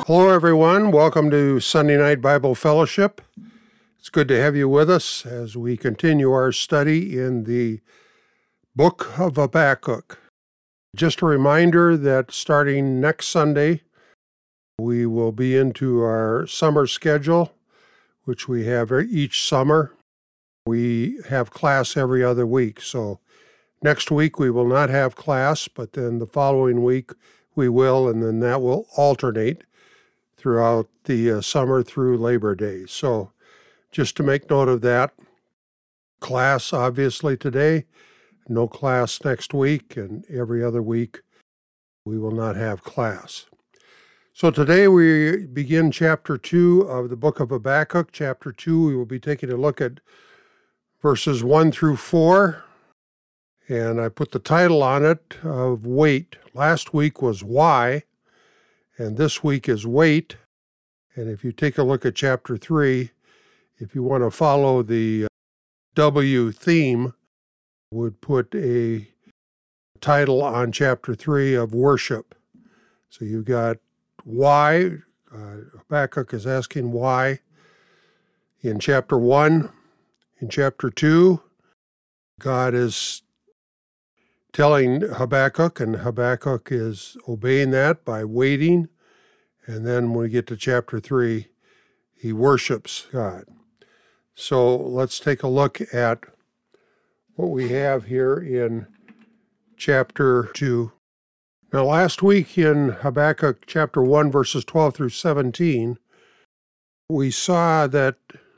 Hello, everyone. Welcome to Sunday Night Bible Fellowship. It's good to have you with us as we continue our study in the book of Habakkuk. Just a reminder that starting next Sunday, we will be into our summer schedule, which we have each summer. We have class every other week, so next week we will not have class, but then the following week we will, and then that will alternate throughout the summer through Labor Day. So just to make note of that, class obviously today, no class next week, and every other week we will not have class. So today we begin chapter 2 of the book of Habakkuk. Chapter 2, we will be taking a look at verses 1 through 4, and I put the title on it of Wait. Last week was Why, and this week is Wait. And if you take a look at chapter 3, if you want to follow the W theme, would put a title on chapter 3 of Worship. So you've got why. Habakkuk is asking why in chapter 1. In chapter 2, God is telling Habakkuk, and Habakkuk is obeying that by waiting. And then when we get to chapter 3, he worships God. So let's take a look at what we have here in chapter 2. Now, last week in Habakkuk chapter 1, verses 12 through 17, we saw that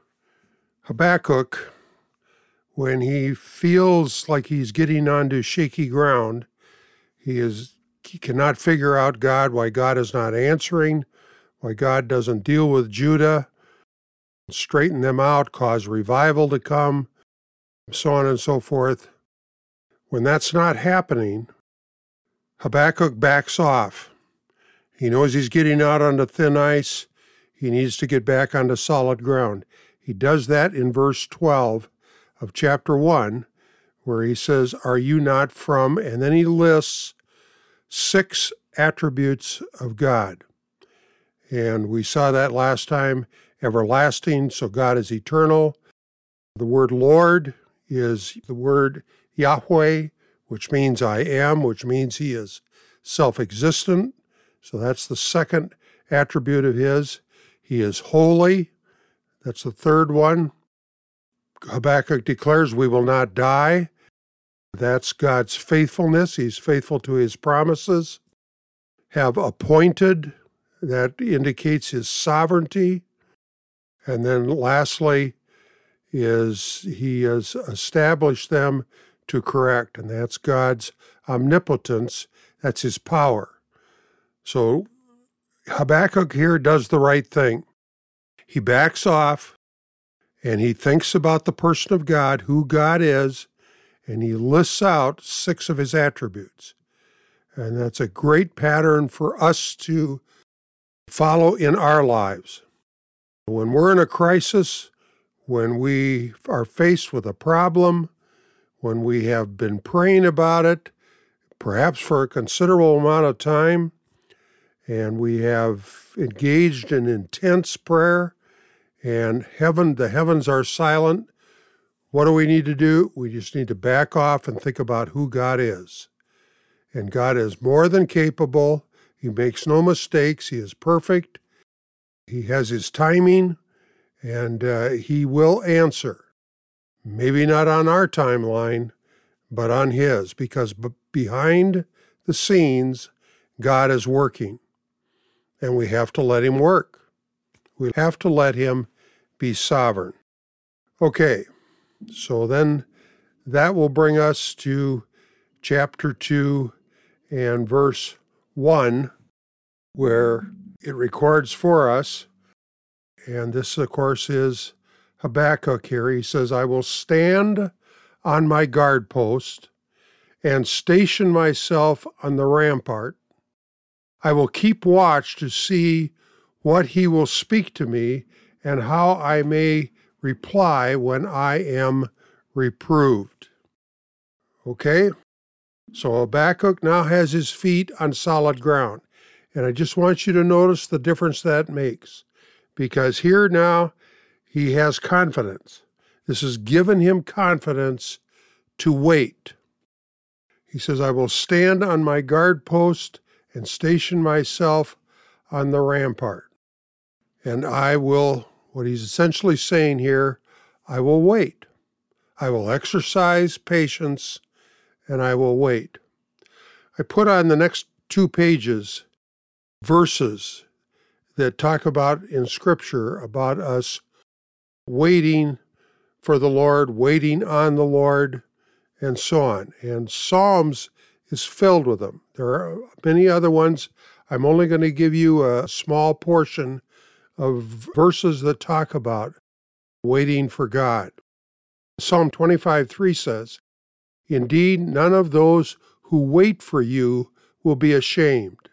Habakkuk, when he feels like he's getting onto shaky ground, he cannot figure out God, why God is not answering, why God doesn't deal with Judah, straighten them out, cause revival to come, so on and so forth. When that's not happening, Habakkuk backs off. He knows he's getting out onto thin ice. He needs to get back onto solid ground. He does that in verse 12 of chapter 1, where he says, "Are you not from?" And then he lists 6 attributes of God. And we saw that last time, everlasting, so God is eternal. The word Lord is the word Yahweh, which means I am, which means he is self-existent. So that's the second attribute of his. He is holy. That's the third one. Habakkuk declares we will not die. That's God's faithfulness. He's faithful to his promises. Have appointed. That indicates his sovereignty. And then lastly is he has established them to correct, and that's God's omnipotence. That's his power. So Habakkuk here does the right thing. He backs off, and he thinks about the person of God, who God is, and he lists out 6 of his attributes. And that's a great pattern for us to follow in our lives. When we're in a crisis, when we are faced with a problem, when we have been praying about it, perhaps for a considerable amount of time, and we have engaged in intense prayer, and the heavens are silent, what do we need to do? We just need to back off and think about who God is. And God is more than capable. He makes no mistakes. He is perfect. He has his timing, and he will answer. Maybe not on our timeline, but on his, because behind the scenes, God is working, and we have to let him work. We have to let him be sovereign. Okay, so then that will bring us to chapter 2 and verse 1, where it records for us, and this, of course, is Habakkuk here. He says, "I will stand on my guard post and station myself on the rampart. I will keep watch to see what he will speak to me and how I may reply when I am reproved." Okay? So Habakkuk now has his feet on solid ground. And I just want you to notice the difference that makes, because here now he has confidence. This has given him confidence to wait. He says, I will stand on my guard post and station myself on the rampart. And I will, what he's essentially saying here, I will wait. I will exercise patience, and I will wait. I put on the next 2 pages verses that talk about in Scripture about us waiting for the Lord, waiting on the Lord, and so on. And Psalms is filled with them. There are many other ones. I'm only going to give you a small portion of verses that talk about waiting for God. Psalm 25:3 says, Indeed, none of those who wait for you will be ashamed.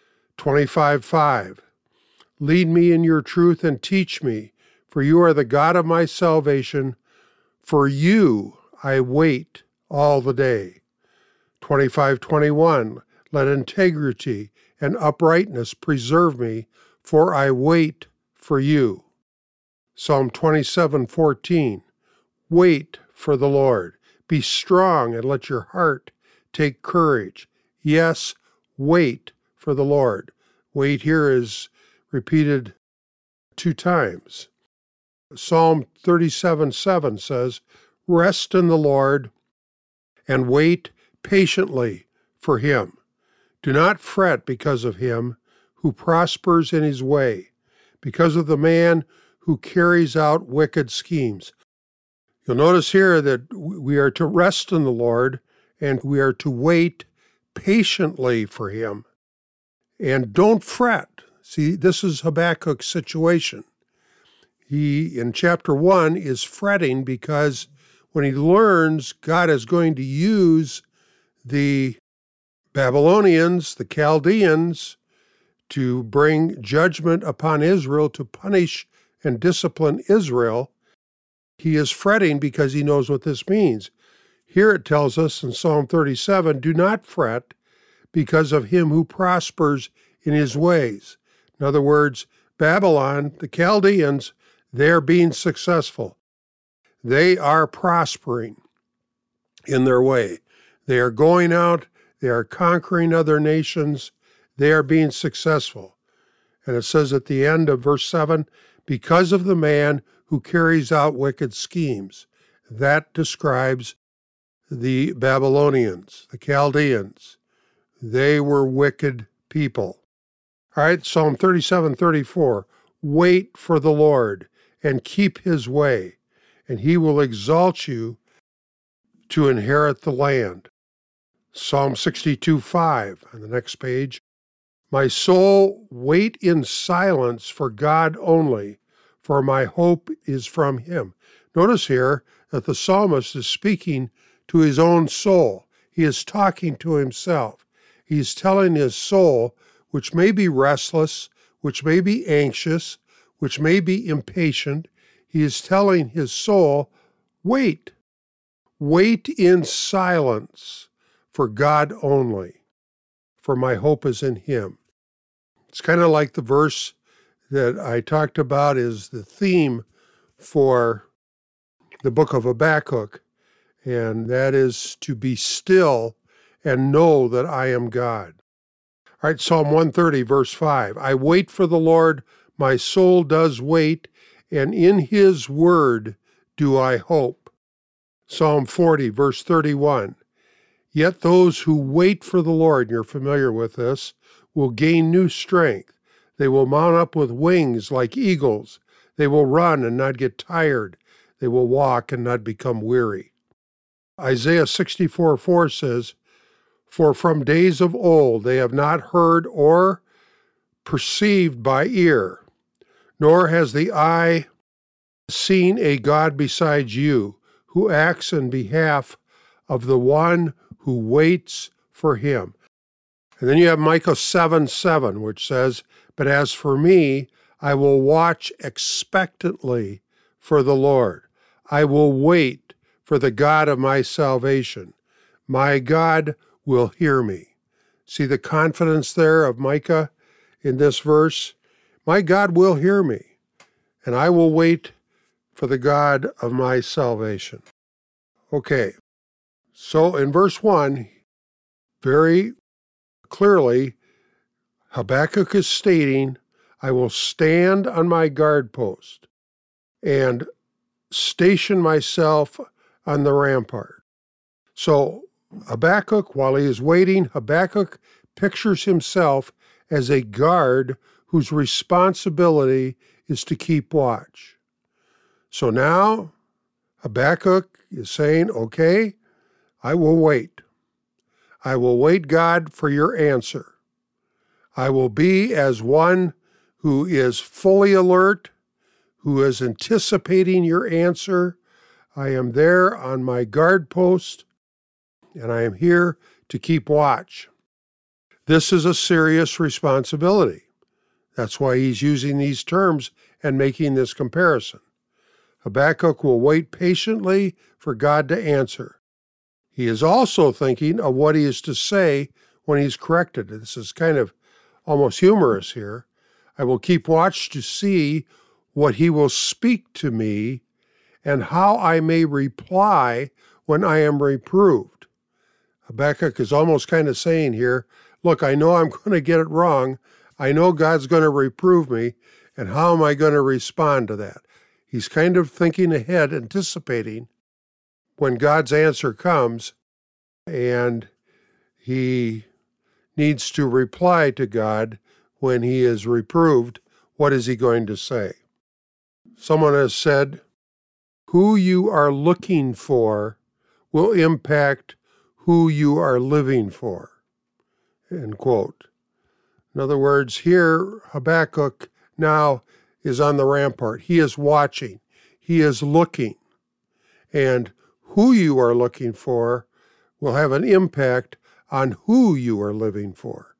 25:5, Lead me in your truth and teach me, for you are the God of my salvation. For you I wait all the day. 25:21, Let integrity and uprightness preserve me, for I wait for you. Psalm 27:14, Wait for the Lord. Be strong and let your heart take courage. Yes, wait for the Lord. Wait here is repeated 2 times. Psalm 37:7 says, Rest in the Lord and wait patiently for him. Do not fret because of him who prospers in his way, because of the man who carries out wicked schemes. You'll notice here that we are to rest in the Lord and we are to wait patiently for him. And don't fret. See, this is Habakkuk's situation. He, in chapter 1, is fretting because when he learns God is going to use the Babylonians, the Chaldeans, to bring judgment upon Israel, to punish and discipline Israel, he is fretting because he knows what this means. Here it tells us in Psalm 37, Do not fret because of him who prospers in his ways. In other words, Babylon, the Chaldeans, they're being successful. They are prospering in their way. They are going out, they are conquering other nations, they are being successful. And it says at the end of verse 7, because of the man who carries out wicked schemes. That describes the Babylonians, the Chaldeans. They were wicked people. All right, Psalm 37:34, Wait for the Lord and keep his way, and he will exalt you to inherit the land. Psalm 62:5 on the next page, My soul, wait in silence for God only, for my hope is from him. Notice here that the psalmist is speaking to his own soul. He is talking to himself. He is telling his soul, which may be restless, which may be anxious, which may be impatient, he is telling his soul, wait. Wait in silence for God only, for my hope is in him. It's kind of like the verse that I talked about is the theme for the book of Habakkuk, and that is to be still and know that I am God. All right, Psalm 130, verse 5. I wait for the Lord, my soul does wait, and in his word do I hope. Psalm 40, verse 31. Yet those who wait for the Lord, you're familiar with this, will gain new strength. They will mount up with wings like eagles. They will run and not get tired. They will walk and not become weary. Isaiah 64:4 says, For from days of old they have not heard or perceived by ear, nor has the eye seen a God besides you, who acts in behalf of the one who waits for him. And then you have Micah 7:7, which says, But as for me, I will watch expectantly for the Lord. I will wait for the God of my salvation. My God will hear me. See the confidence there of Micah? in this verse, my God will hear me, and I will wait for the God of my salvation. Okay, so in verse 1, very clearly, Habakkuk is stating, I will stand on my guard post and station myself on the rampart. So Habakkuk, while he is waiting, Habakkuk pictures himself as a guard whose responsibility is to keep watch. So now Habakkuk is saying, okay, I will wait. I will wait, God, for your answer. I will be as one who is fully alert, who is anticipating your answer. I am there on my guard post, and I am here to keep watch. This is a serious responsibility. That's why he's using these terms and making this comparison. Habakkuk will wait patiently for God to answer. He is also thinking of what he is to say when he's corrected. This is kind of almost humorous here. I will keep watch to see what he will speak to me and how I may reply when I am reproved. Habakkuk is almost kind of saying here, look, I know I'm going to get it wrong. I know God's going to reprove me, and how am I going to respond to that? He's kind of thinking ahead, anticipating when God's answer comes, and he needs to reply to God when he is reproved. What is he going to say? Someone has said, who you are looking for will impact who you are living for. End quote. In other words, here Habakkuk now is on the rampart. He is watching. He is looking. And who you are looking for will have an impact on who you are living for.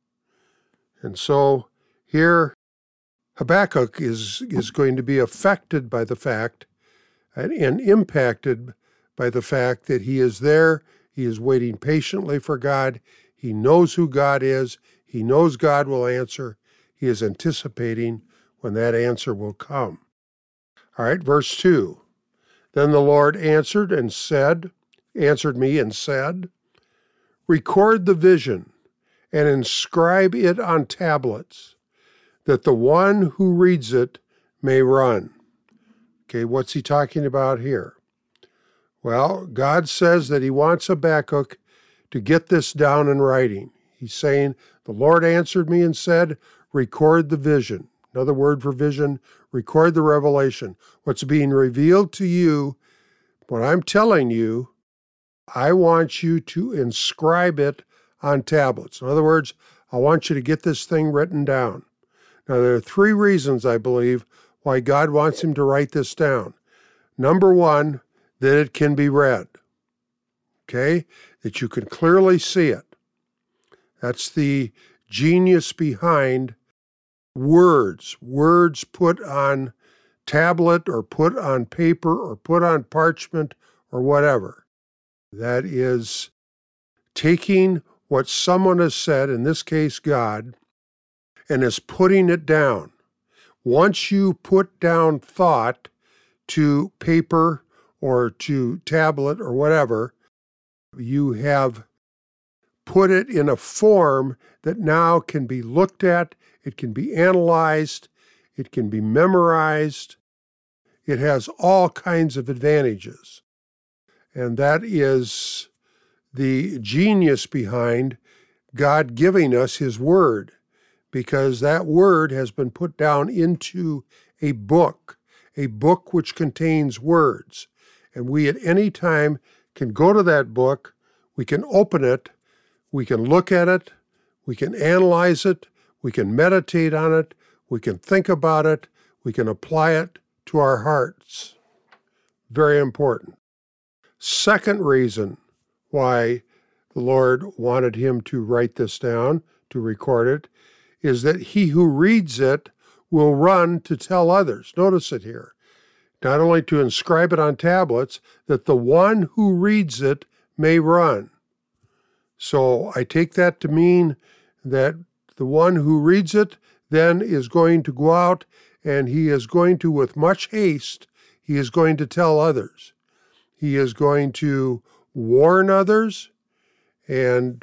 And so here Habakkuk is going to be affected by the fact and impacted by the fact that he is there. He is waiting patiently for God. He knows who God is. He knows God will answer. He is anticipating when that answer will come. All right, verse 2. Then the Lord answered me and said, record the vision and inscribe it on tablets, that the one who reads it may run. Okay, what's he talking about here? Well, God says that he wants Habakkuk to get this down in writing. He's saying, the Lord answered me and said, record the vision. Another word for vision, record the revelation. What's being revealed to you, what I'm telling you, I want you to inscribe it on tablets. In other words, I want you to get this thing written down. Now, there are 3 reasons, I believe, why God wants him to write this down. Number 1, that it can be read. Okay? That you can clearly see it. That's the genius behind words. Words put on tablet or put on paper or put on parchment or whatever. That is taking what someone has said, in this case God, and is putting it down. Once you put down thought to paper or to tablet or whatever, you have put it in a form that now can be looked at, it can be analyzed, it can be memorized. It has all kinds of advantages. And that is the genius behind God giving us his word, because that word has been put down into a book which contains words. And we at any time can go to that book, we can open it, we can look at it, we can analyze it, we can meditate on it, we can think about it, we can apply it to our hearts. Very important. Second reason why the Lord wanted him to write this down, to record it, is that he who reads it will run to tell others. Notice it here. Not only to inscribe it on tablets, that the one who reads it may run. So I take that to mean that the one who reads it, then is going to go out and he is going to, with much haste, he is going to tell others. He is going to warn others, and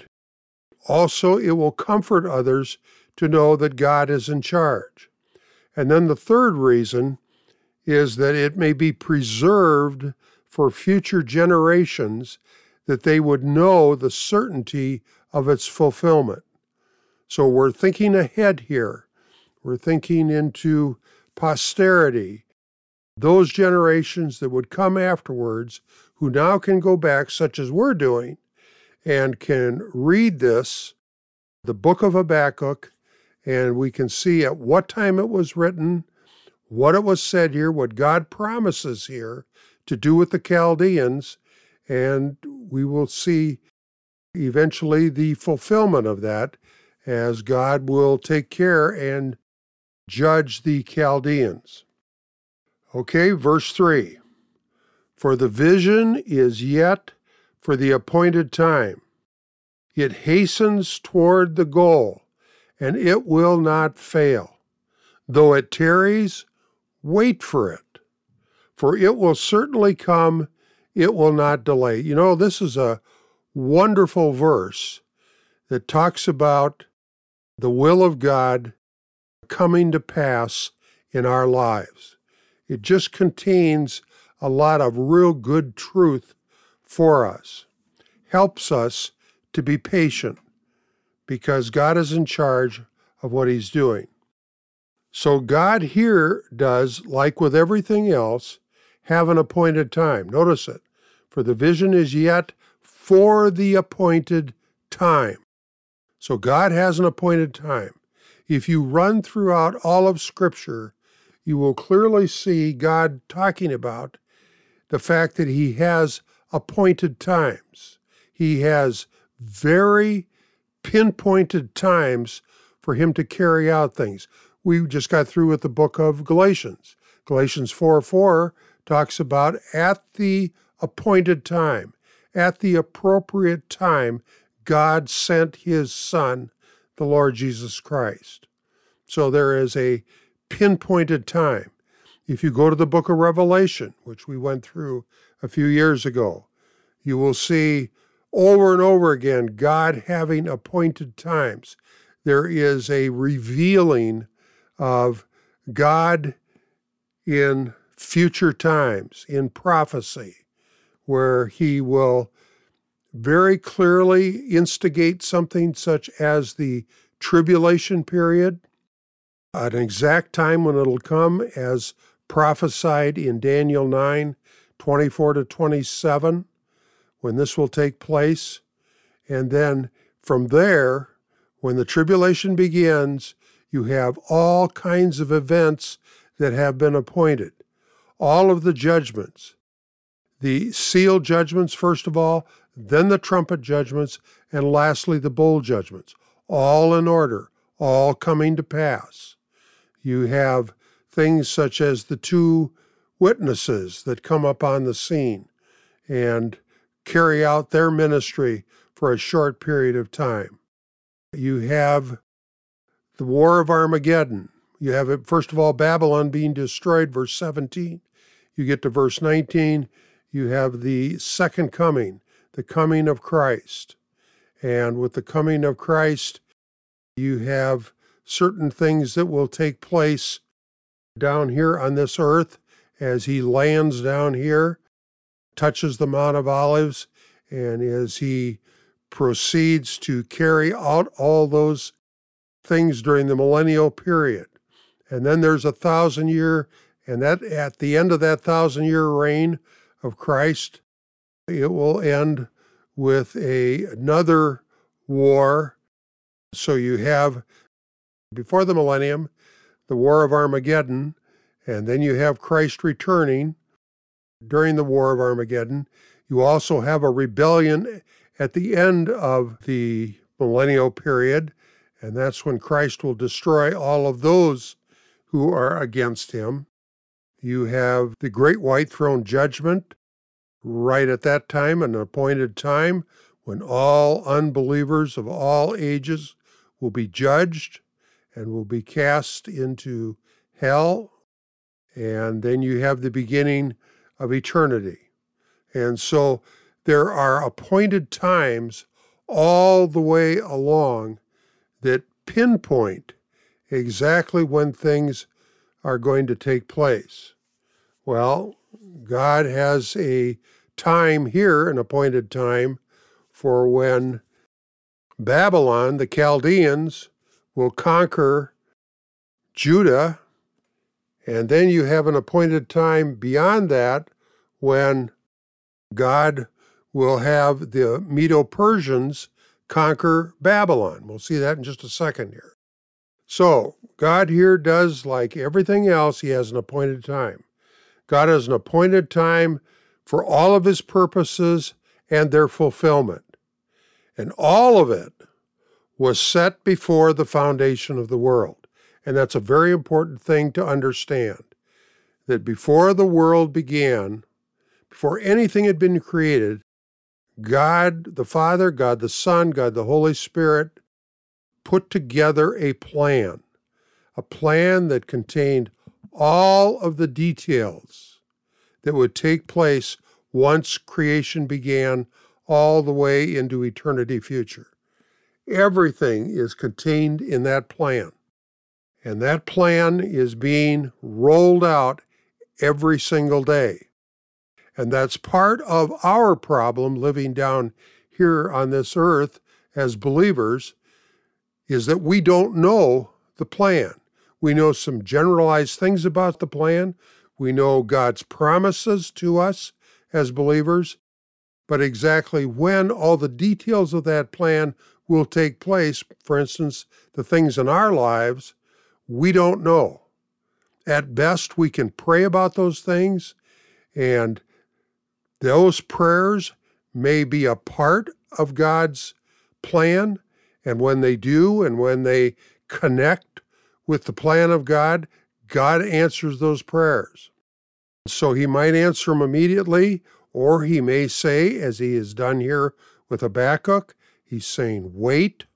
also it will comfort others to know that God is in charge. And then the third reason is that it may be preserved for future generations, that they would know the certainty of its fulfillment. So we're thinking ahead here. We're thinking into posterity, those generations that would come afterwards who now can go back, such as we're doing, and can read this, the book of Habakkuk, and we can see at what time it was written, what it was said here, what God promises here to do with the Chaldeans, and we will see eventually the fulfillment of that as God will take care and judge the Chaldeans. Okay, verse 3. For the vision is yet for the appointed time. It hastens toward the goal, and it will not fail. Though it tarries, wait for it, for it will certainly come, it will not delay. You know, this is a wonderful verse that talks about the will of God coming to pass in our lives. It just contains a lot of real good truth for us. Helps us to be patient because God is in charge of what he's doing. So God here does, like with everything else, have an appointed time. Notice it. For the vision is yet for the appointed time. So God has an appointed time. If you run throughout all of Scripture, you will clearly see God talking about the fact that he has appointed times. He has very pinpointed times for him to carry out things. We just got through with the book of Galatians. Galatians 4:4 talks about at the appointed time, at the appropriate time, God sent his Son, the Lord Jesus Christ. So there is a pinpointed time. If you go to the book of Revelation, which we went through a few years ago, you will see over and over again God having appointed times. There is a revealing of God in future times, in prophecy, where he will very clearly instigate something such as the tribulation period, an exact time when it'll come as prophesied in Daniel 9:24-27, when this will take place. And then from there, when the tribulation begins, you have all kinds of events that have been appointed. All of the judgments, the seal judgments first of all, then the trumpet judgments, and lastly the bowl judgments, all in order, all coming to pass. You have things such as the two witnesses that come up on the scene and carry out their ministry for a short period of time. You have the War of Armageddon. You have, first of all, Babylon being destroyed, verse 17. You get to verse 19. You have the second coming, the coming of Christ. And with the coming of Christ, you have certain things that will take place down here on this earth as he lands down here, touches the Mount of Olives, and as he proceeds to carry out all those things during the millennial period. And then there's 1,000-year, and that at the end of that 1,000-year reign of Christ, it will end with another war. So you have, before the millennium, the War of Armageddon, and then you have Christ returning during the War of Armageddon. You also have a rebellion at the end of the millennial period, and that's when Christ will destroy all of those who are against him. You have the Great White Throne Judgment right at that time, an appointed time when all unbelievers of all ages will be judged, and will be cast into hell. And then you have the beginning of eternity. And so there are appointed times all the way along that pinpoint exactly when things are going to take place. Well, God has a time here, an appointed time, for when Babylon, the Chaldeans, will conquer Judah, and then you have an appointed time beyond that when God will have the Medo-Persians conquer Babylon. We'll see that in just a second here. So God here does like everything else, he has an appointed time. God has an appointed time for all of his purposes and their fulfillment. And all of it was set before the foundation of the world. And that's a very important thing to understand, that before the world began, before anything had been created, God the Father, God the Son, God the Holy Spirit put together a plan that contained all of the details that would take place once creation began all the way into eternity future. Everything is contained in that plan. And that plan is being rolled out every single day. And that's part of our problem living down here on this earth as believers, is that we don't know the plan. We know some generalized things about the plan. We know God's promises to us as believers, but exactly when all the details of that plan will take place, for instance, the things in our lives, we don't know. At best, we can pray about those things, and those prayers may be a part of God's plan, and when they do, and when they connect with the plan of God, God answers those prayers. So he might answer them immediately, or he may say, as he has done here with Habakkuk, he's saying, wait,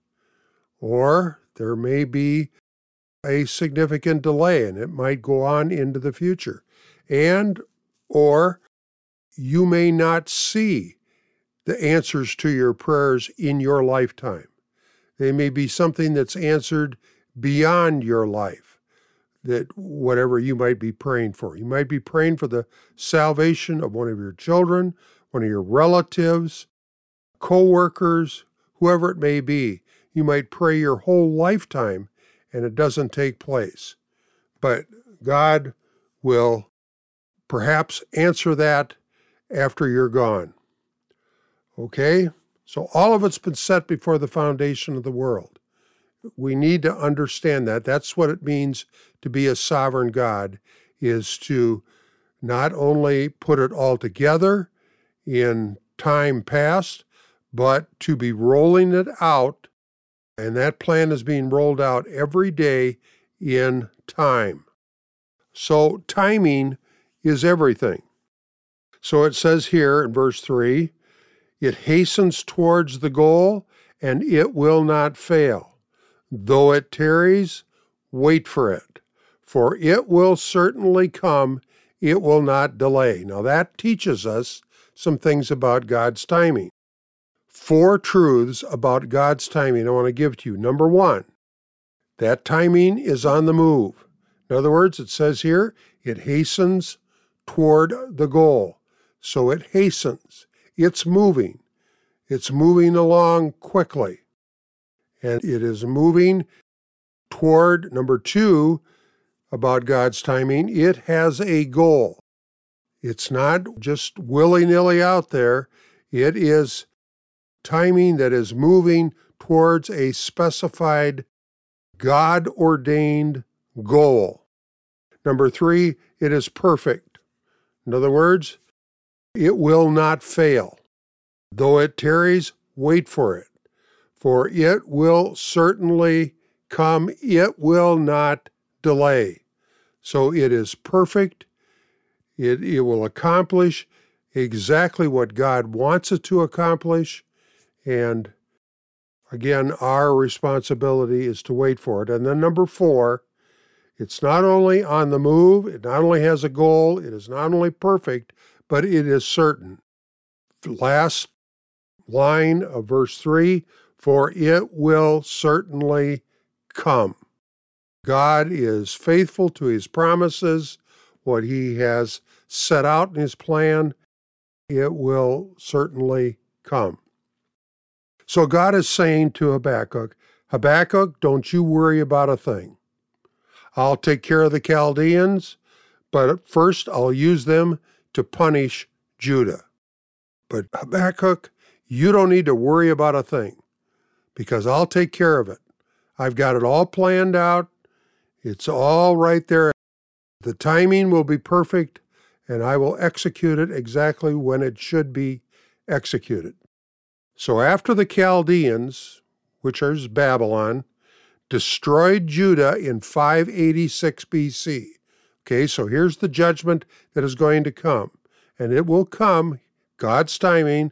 or there may be a significant delay, and it might go on into the future. And, or you may not see the answers to your prayers in your lifetime. They may be something that's answered beyond your life, that whatever you might be praying for. You might be praying for the salvation of one of your children, one of your relatives, co-workers, whoever it may be. You might pray your whole lifetime and it doesn't take place. But God will perhaps answer that after you're gone. Okay? So all of it's been set before the foundation of the world. We need to understand that. That's what it means to be a sovereign God, is to not only put it all together in time past, but to be rolling it out. And that plan is being rolled out every day in time. So timing is everything. So it says here in verse 3, it hastens towards the goal, and it will not fail. Though it tarries, wait for it, for it will certainly come, it will not delay. Now that teaches us some things about God's timing. 4 truths about God's timing I want to give to you. Number 1, that timing is on the move. In other words, it says here, it hastens toward the goal. So it hastens. It's moving. It's moving along quickly. And it is moving toward, number 2, about God's timing, it has a goal. It's not just willy-nilly out there. It is timing that is moving towards a specified God-ordained goal. Number 3, it is perfect. In other words, it will not fail. Though it tarries, wait for it, for it will certainly come, it will not delay. So it is perfect. It will accomplish exactly what God wants it to accomplish. And Again, our responsibility is to wait for it. And then number 4, it's not only on the move, it not only has a goal, it is not only perfect, but it is certain. The last line of verse 3, for it will certainly come. God is faithful to his promises, what he has set out in his plan, it will certainly come. So God is saying to Habakkuk, Habakkuk, don't you worry about a thing. I'll take care of the Chaldeans, but first I'll use them to punish Judah. But Habakkuk, you don't need to worry about a thing, because I'll take care of it. I've got it all planned out. It's all right there. The timing will be perfect, and I will execute it exactly when it should be executed. So after the Chaldeans, which is Babylon, destroyed Judah in 586 BC. Okay, so here's the judgment that is going to come. And it will come, God's timing,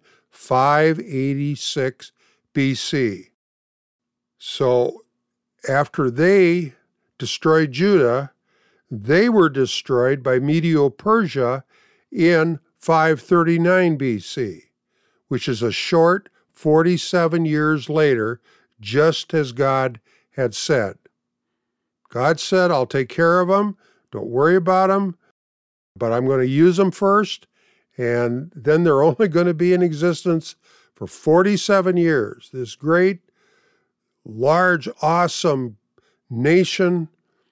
586 BC. So after they destroyed Judah, they were destroyed by Medo-Persia in 539 BC, which is a short 47 years later, just as God had said. God said, I'll take care of them, don't worry about them, but I'm going to use them first, and then they're only going to be in existence for 47 years. This great, large, awesome nation,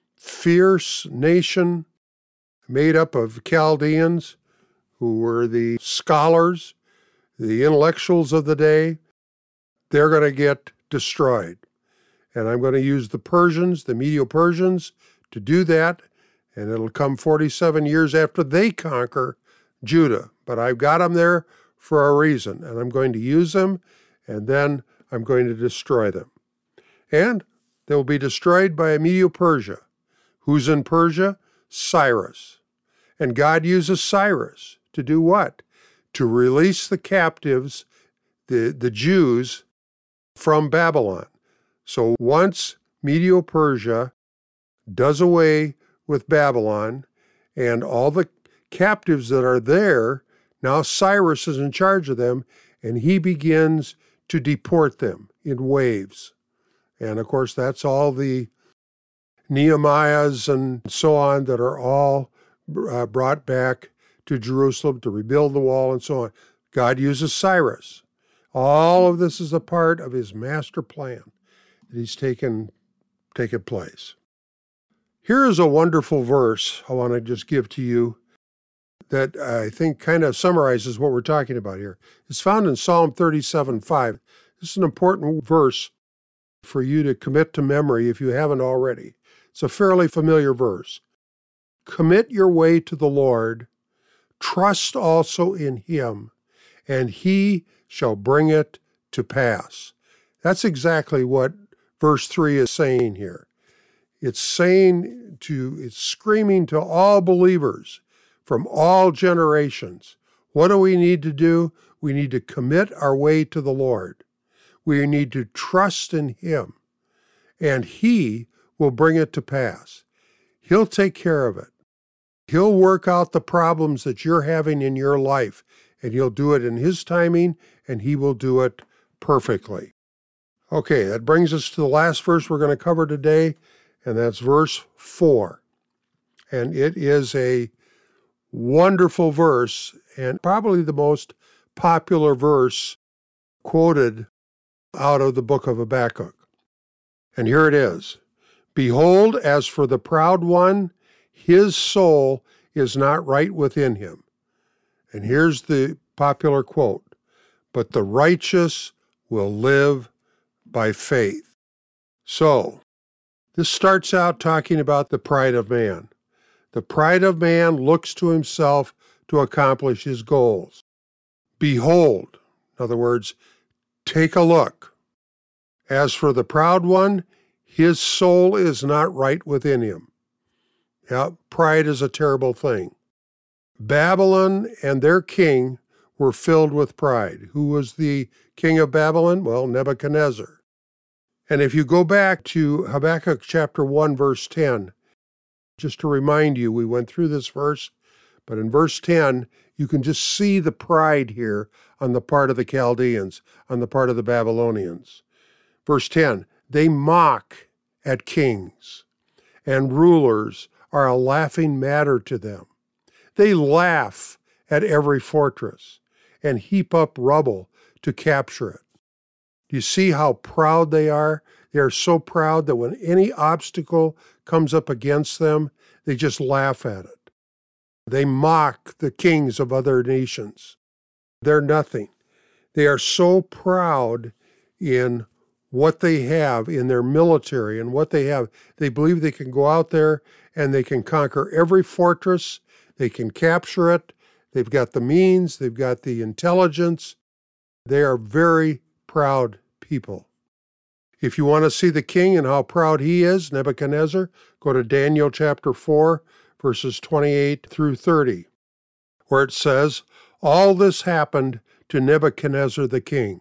fierce nation, made up of Chaldeans, who were the scholars, the intellectuals of the day, they're going to get destroyed. And I'm going to use the Persians, the Medo-Persians, to do that, and it'll come 47 years after they conquer Judah. But I've got them there for a reason, and I'm going to use them, and then I'm going to destroy them. And they will be destroyed by Medo-Persia. Who's in Persia? Cyrus. And God uses Cyrus to do what? To release the captives, the Jews, from Babylon. So once Medo-Persia does away with Babylon and all the captives that are there, now Cyrus is in charge of them, and he begins to deport them in waves. And of course, that's all the Nehemiahs and so on that are all brought back to Jerusalem to rebuild the wall and so on. God uses Cyrus. All of this is a part of his master plan that he's taken place. Here is a wonderful verse I want to just give to you that I think kind of summarizes what we're talking about here. It's found in Psalm 37:5. This is an important verse for you to commit to memory if you haven't already. It's a fairly familiar verse. Commit your way to the Lord, trust also in him, and he shall bring it to pass. That's exactly what verse 3 is saying here. It's screaming to all believers from all generations. What do we need to do? We need to commit our way to the Lord. We need to trust in him, and he will bring it to pass. He'll take care of it. He'll work out the problems that you're having in your life, and he'll do it in his timing, and he will do it perfectly. Okay, that brings us to the last verse we're going to cover today, and that's verse 4. And it is a wonderful verse, and probably the most popular verse quoted out of the book of Habakkuk. And here it is. Behold, as for the proud one, his soul is not right within him. And here's the popular quote, but the righteous will live by faith. So, this starts out talking about the pride of man. The pride of man looks to himself to accomplish his goals. Behold, in other words, take a look. As for the proud one, his soul is not right within him. Yeah, pride is a terrible thing. Babylon and their king were filled with pride. Who was the king of Babylon? Well, Nebuchadnezzar. And if you go back to Habakkuk chapter 1, verse 10, just to remind you, we went through this verse, but in verse 10, you can just see the pride here on the part of the Chaldeans, on the part of the Babylonians. Verse 10, they mock at kings, and rulers are a laughing matter to them. They laugh at every fortress and heap up rubble to capture it. Do you see how proud they are? They are so proud that when any obstacle comes up against them, they just laugh at it. They mock the kings of other nations. They're nothing. They are so proud in what they have in their military and what they have. They believe they can go out there and they can conquer every fortress. They can capture it. They've got the means. They've got the intelligence. They are very proud people. If you want to see the king and how proud he is, Nebuchadnezzar, go to Daniel chapter 4, verses 28 through 30, where it says, all this happened to Nebuchadnezzar the king.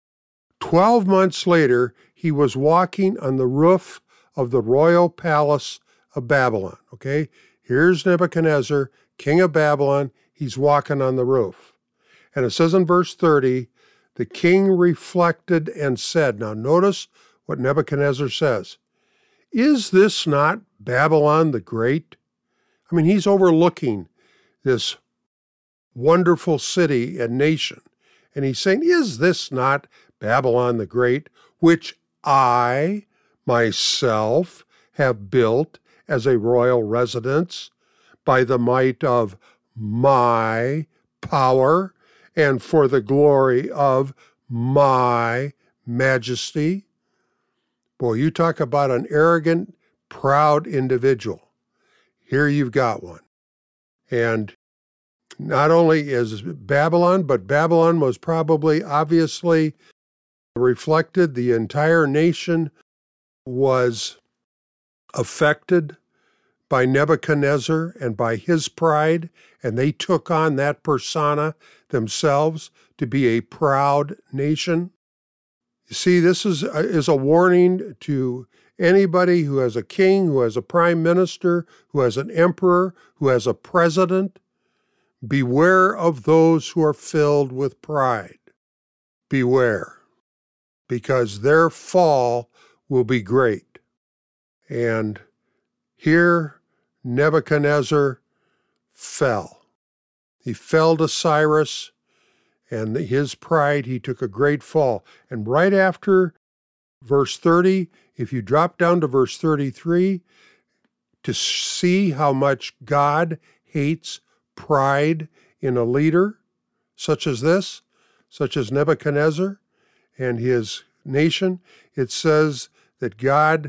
12 months later, he was walking on the roof of the royal palace of Babylon. Okay, here's Nebuchadnezzar, king of Babylon. He's walking on the roof. And it says in verse 30, the king reflected and said, now notice what Nebuchadnezzar says, is this not Babylon the Great? I mean, he's overlooking this wonderful city and nation. And he's saying, is this not Babylon the Great, which I myself have built as a royal residence by the might of my power and for the glory of my majesty? Boy, you talk about an arrogant, proud individual. Here you've got one. And not only is Babylon, but Babylon was probably obviously reflected. The entire nation was affected by Nebuchadnezzar and by his pride, and they took on that persona themselves to be a proud nation. You see, this is a warning to anybody who has a king, who has a prime minister, who has an emperor, who has a president. Beware of those who are filled with pride. Beware, because their fall will be great. And here Nebuchadnezzar fell. He fell to Cyrus, and his pride, he took a great fall. And right after verse 30, if you drop down to verse 33, to see how much God hates pride in a leader such as this, such as Nebuchadnezzar and his nation, it says that God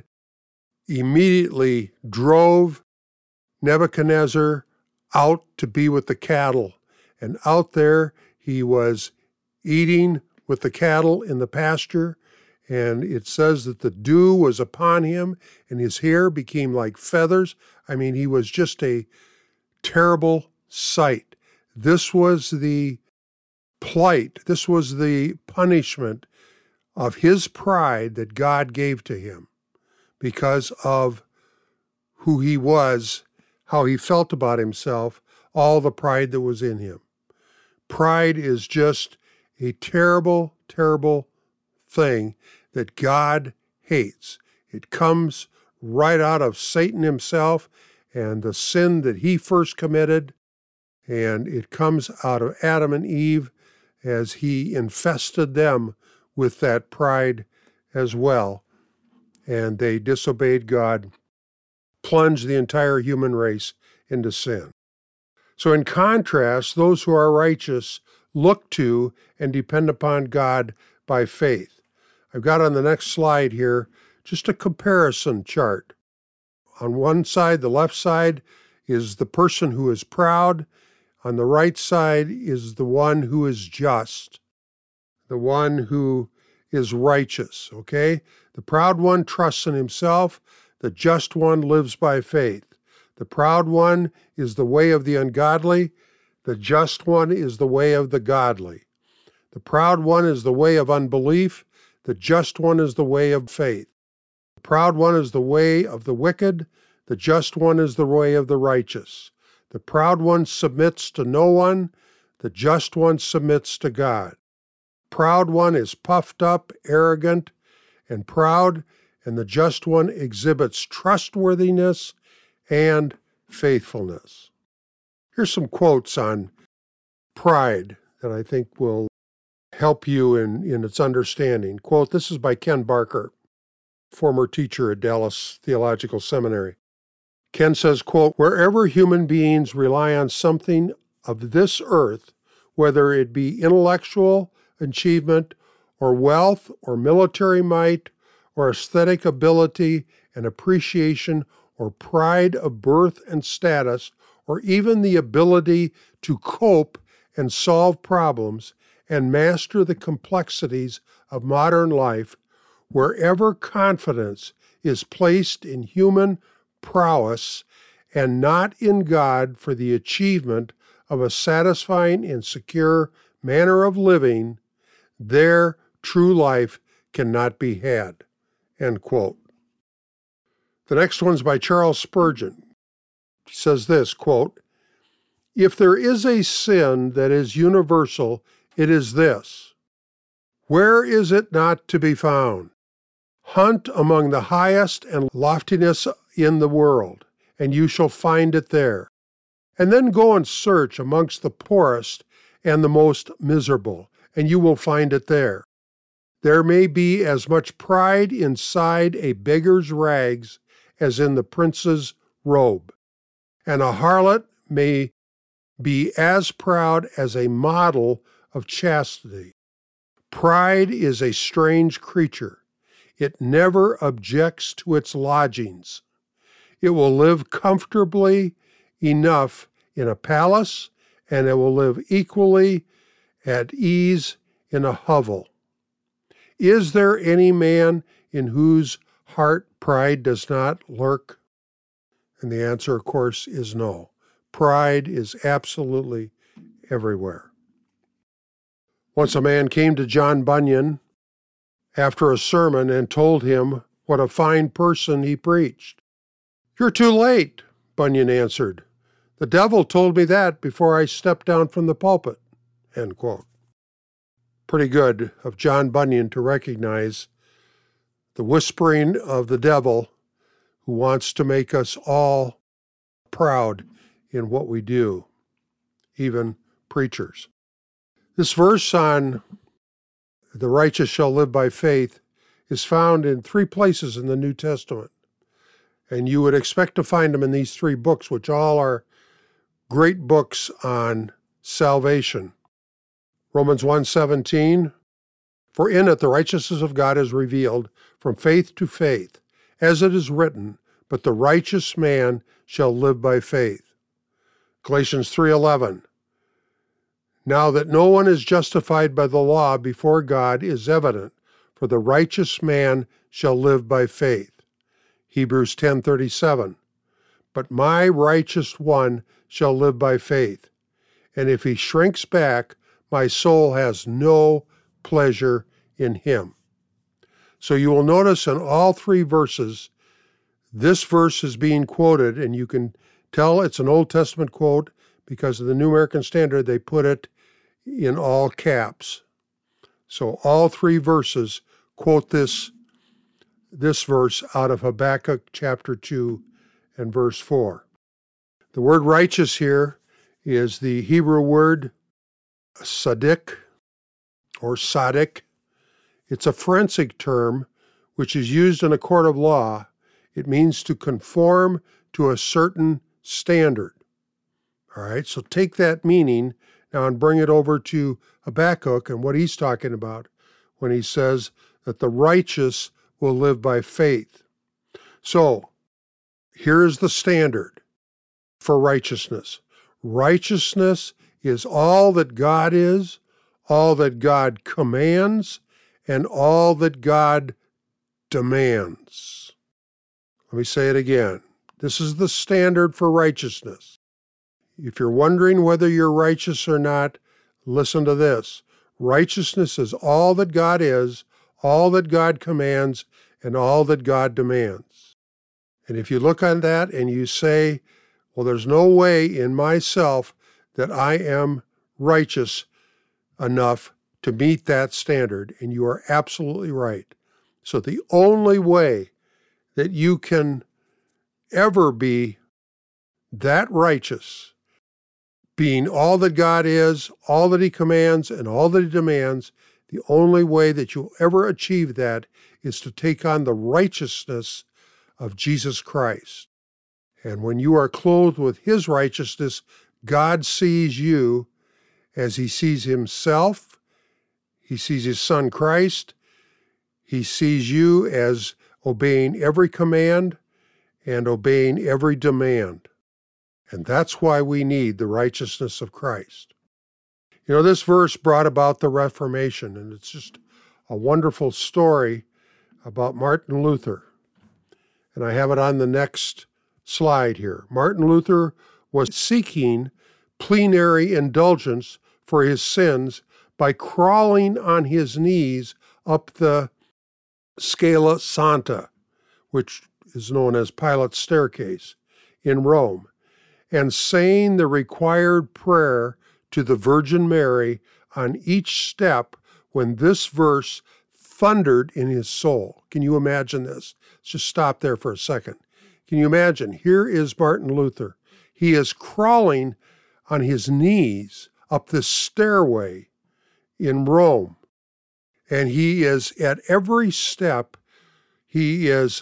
immediately drove Nebuchadnezzar out to be with the cattle. And out there he was eating with the cattle in the pasture. And it says that the dew was upon him and his hair became like feathers. I mean, he was just a terrible sight. This was the plight. This was the punishment of his pride that God gave to him because of who he was, how he felt about himself, all the pride that was in him. Pride is just a terrible, terrible thing that God hates. It comes right out of Satan himself and the sin that he first committed, and it comes out of Adam and Eve as he infested them with that pride as well. And they disobeyed God, plunged the entire human race into sin. So in contrast, those who are righteous look to and depend upon God by faith. I've got on the next slide here just a comparison chart. On one side, the left side, is the person who is proud. On the right side is the one who is just, the one who is righteous, okay? The proud one trusts in himself. The just one lives by faith. The proud one is the way of the ungodly. The just one is the way of the godly. The proud one is the way of unbelief. The just one is the way of faith. The proud one is the way of the wicked. The just one is the way of the righteous. The proud one submits to no one. The just one submits to God. The proud one is puffed up, arrogant, and proud, and the just one exhibits trustworthiness and faithfulness. Here's some quotes on pride that I think will help you in its understanding. Quote, this is by Ken Barker, former teacher at Dallas Theological Seminary. Ken says, quote, wherever human beings rely on something of this earth, whether it be intellectual achievement or wealth or military might or aesthetic ability and appreciation or pride of birth and status, or even the ability to cope and solve problems and master the complexities of modern life, wherever confidence is placed in human prowess and not in God for the achievement of a satisfying and secure manner of living, there true life cannot be had. End quote. The next one's by Charles Spurgeon. He says this, quote, if there is a sin that is universal, it is this. Where is it not to be found? Hunt among the highest and loftiness in the world, and you shall find it there. And then go and search amongst the poorest and the most miserable, and you will find it there. There may be as much pride inside a beggar's rags as in the prince's robe, and a harlot may be as proud as a model of chastity. Pride is a strange creature. It never objects to its lodgings. It will live comfortably enough in a palace, and it will live equally at ease in a hovel. Is there any man in whose heart pride does not lurk? And the answer, of course, is no. Pride is absolutely everywhere. Once a man came to John Bunyan after a sermon and told him what a fine person he preached. You're too late, Bunyan answered. The devil told me that before I stepped down from the pulpit. End quote. Pretty good of John Bunyan to recognize the whispering of the devil who wants to make us all proud in what we do, even preachers. This verse on the righteous shall live by faith is found in 3 places in the New Testament. And you would expect to find them in these 3 books, which all are great books on salvation. Romans 1:17, for in it the righteousness of God is revealed from faith to faith, as it is written, but the righteous man shall live by faith. Galatians 3:11, now that no one is justified by the law before God is evident, for the righteous man shall live by faith. Hebrews 10:37, but my righteous one shall live by faith, and if he shrinks back, my soul has no pleasure in him. So you will notice in all 3 verses, this verse is being quoted, and you can tell it's an Old Testament quote because of the New American Standard, they put it in all caps. So all 3 verses quote this verse out of Habakkuk chapter 2 and verse 4. The word righteous here is the Hebrew word sadik or sadik. It's a forensic term which is used in a court of law. It means to conform to a certain standard. All right, so take that meaning now and bring it over to Habakkuk and what he's talking about when he says that the righteous will live by faith. So here's the standard for righteousness. Righteousness is all that God is, all that God commands, and all that God demands. Let me say it again. This is the standard for righteousness. If you're wondering whether you're righteous or not, listen to this. Righteousness is all that God is, all that God commands and all that God demands. And if you look on that and you say, well, there's no way in myself that I am righteous enough to meet that standard, and you are absolutely right. So the only way that you can ever be that righteous, being all that God is, all that he commands, and all that he demands, the only way that you'll ever achieve that is to take on the righteousness of Jesus Christ. And when you are clothed with his righteousness, God sees you as he sees himself. He sees his son Christ. He sees you as obeying every command and obeying every demand. And that's why we need the righteousness of Christ. You know, this verse brought about the Reformation, and it's just a wonderful story about Martin Luther. And I have it on the next slide here. Martin Luther was seeking plenary indulgence for his sins by crawling on his knees up the Scala Santa, which is known as Pilate's staircase in Rome, and saying the required prayer to the Virgin Mary on each step when this verse thundered in his soul. Can you imagine this? Let's just stop there for a second. Can you imagine? Here is Martin Luther. He is crawling on his knees up this stairway in Rome. And he is, at every step, he is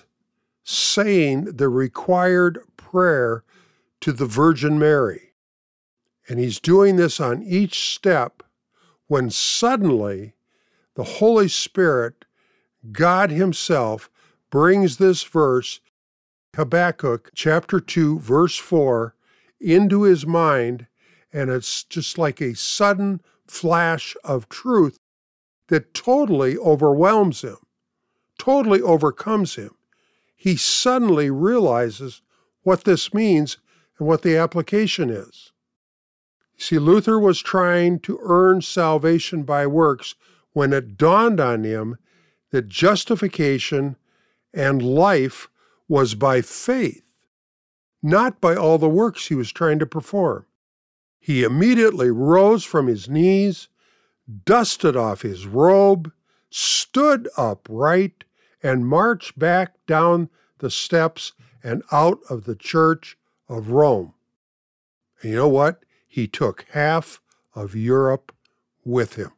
saying the required prayer to the Virgin Mary. And he's doing this on each step when suddenly the Holy Spirit, God himself, brings this verse, Habakkuk chapter 2, verse 4, into his mind, and it's just like a sudden flash of truth that totally overwhelms him, totally overcomes him. He suddenly realizes what this means and what the application is. See, Luther was trying to earn salvation by works when it dawned on him that justification and life was by faith, not by all the works he was trying to perform. He immediately rose from his knees, dusted off his robe, stood upright, and marched back down the steps and out of the Church of Rome. And you know what? He took half of Europe with him.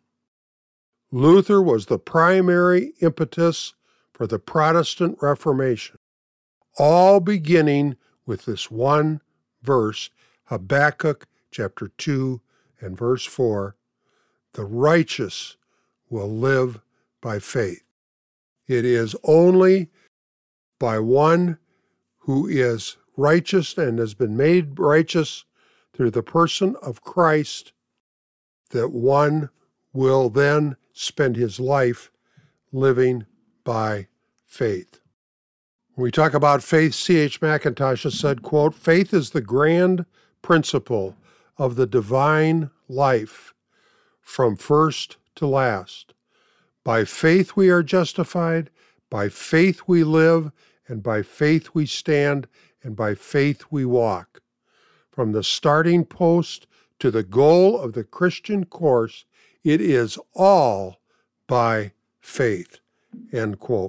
Luther was the primary impetus for the Protestant Reformation, all beginning with this one verse, Habakkuk chapter 2 and verse 4, the righteous will live by faith. It is only by one who is righteous and has been made righteous through the person of Christ that one will then spend his life living by faith. When we talk about faith, C.H. Mackintosh has said, quote, "Faith is the grand principle of the divine life from first to last. By faith we are justified, by faith we live, and by faith we stand, and by faith we walk. From the starting post to the goal of the Christian course, it is all by faith," end quote.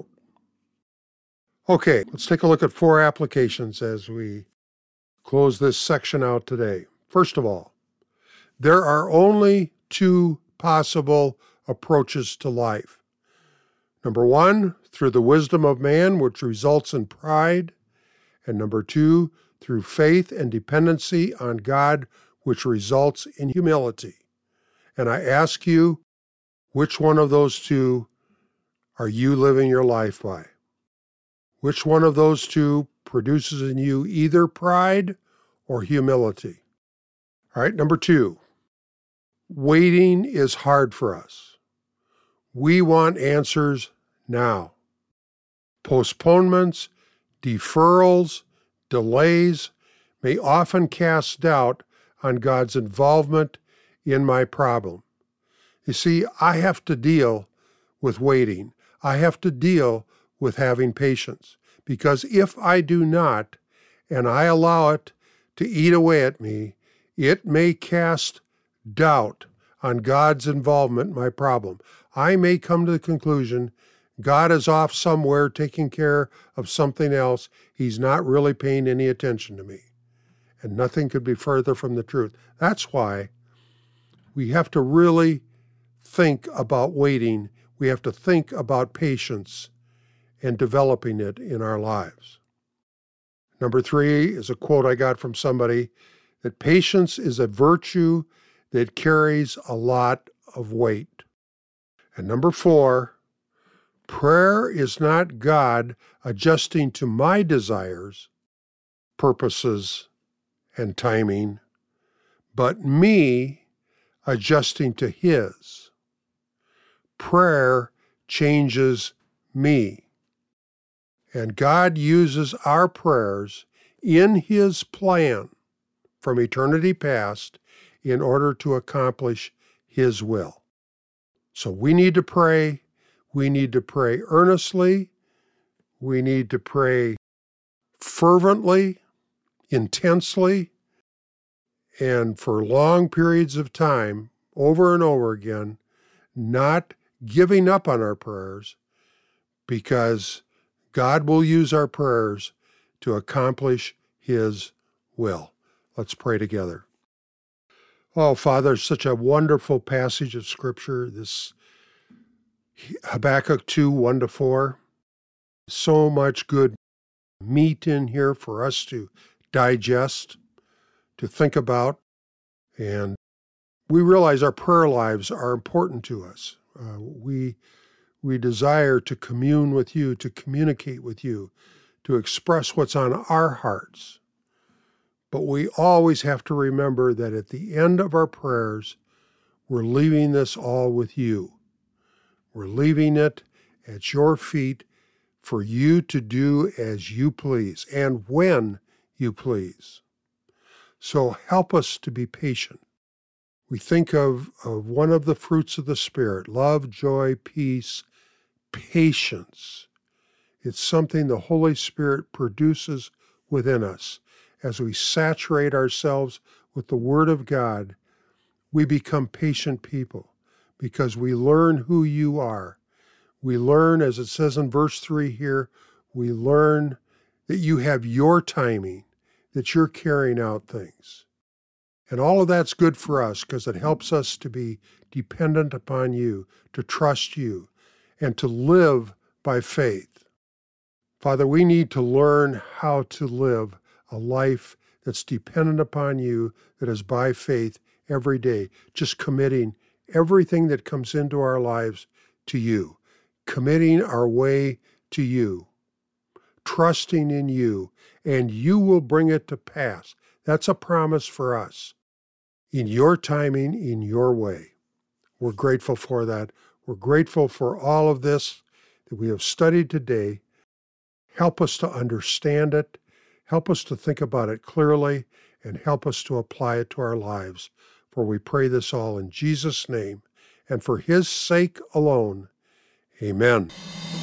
Okay, let's take a look at 4 applications as we close this section out today. First of all, there are only 2 possible approaches to life. Number 1, through the wisdom of man, which results in pride. And number 2, through faith and dependency on God, which results in humility. And I ask you, which one of those 2 are you living your life by? Which one of those 2 produces in you either pride or humility? All right, number 2, waiting is hard for us. We want answers now. Postponements, deferrals, delays may often cast doubt on God's involvement in my problem. You see, I have to deal with waiting. I have to deal with having patience. Because if I do not, and I allow it to eat away at me, it may cast doubt on God's involvement in my problem. I may come to the conclusion God is off somewhere taking care of something else. He's not really paying any attention to me. And nothing could be further from the truth. That's why we have to really think about waiting. We have to think about patience and developing it in our lives. Number 3 is a quote I got from somebody, that patience is a virtue that carries a lot of weight. And number 4, prayer is not God adjusting to my desires, purposes, and timing, but me adjusting to His. Prayer changes me. And God uses our prayers in His plan from eternity past in order to accomplish His will. So we need to pray. We need to pray earnestly. We need to pray fervently, intensely, and for long periods of time, over and over again, not giving up on our prayers, because God will use our prayers to accomplish His will. Let's pray together. Oh, Father, such a wonderful passage of Scripture, this Habakkuk 2, 1-4. So much good meat in here for us to digest, to think about. And we realize our prayer lives are important to us. We desire to commune with you, to communicate with you, to express what's on our hearts. But we always have to remember that at the end of our prayers, we're leaving this all with you. We're leaving it at your feet for you to do as you please and when you please. So help us to be patient. We think of one of the fruits of the Spirit, love, joy, peace, patience. It's something the Holy Spirit produces within us. As we saturate ourselves with the Word of God, we become patient people because we learn who you are. We learn, as it says in verse 3 here, we learn that you have your timing, that you're carrying out things. And all of that's good for us because it helps us to be dependent upon you, to trust you, and to live by faith. Father, we need to learn how to live a life that's dependent upon you, that is by faith every day, just committing everything that comes into our lives to you, committing our way to you, trusting in you, and you will bring it to pass. That's a promise for us. In your timing, in your way. We're grateful for that. We're grateful for all of this that we have studied today. Help us to understand it. Help us to think about it clearly and help us to apply it to our lives. For we pray this all in Jesus' name and for His sake alone. Amen.